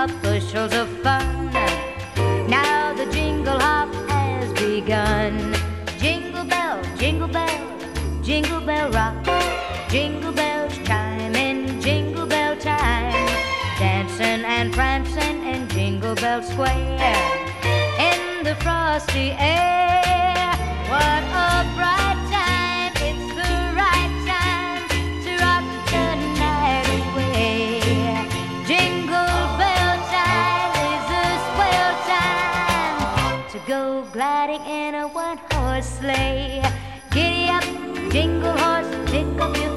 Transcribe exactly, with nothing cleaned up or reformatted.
of bushels of fun. Now the jingle hop has begun. Jingle bell, jingle bell, jingle bell rock. Jingle bells chime in jingle bell time. Dancing and prancing in Jingle Bell Square. In the frosty air, what a bright time. It's the right time to rock the night away. Jingle bell time is a swell time to go gliding in a one-horse sleigh. Giddy up, jingle horse, pick up your